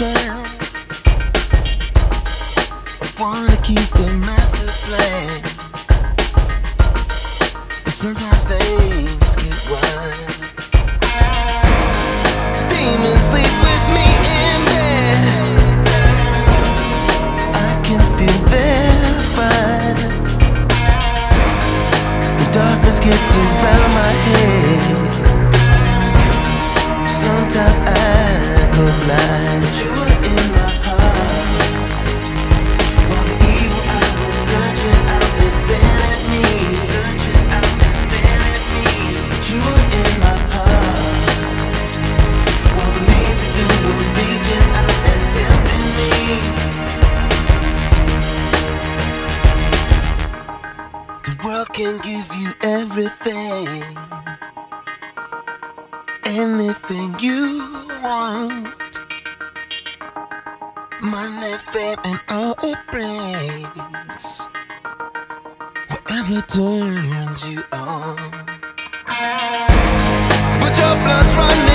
shell. I wanna keep the master plan, but sometimes things get wild. Demons sleep with me in bed. I can feel their fire. When darkness gets around my head, sometimes I go blind. But you were in my heart, while the evil eye was searching out and staring at me. But you were in my heart, while the means to do were reaching out and tempting me. The world can give you everything, anything you want. Money, fame, and all it brings, whatever turns you on. But your blood's running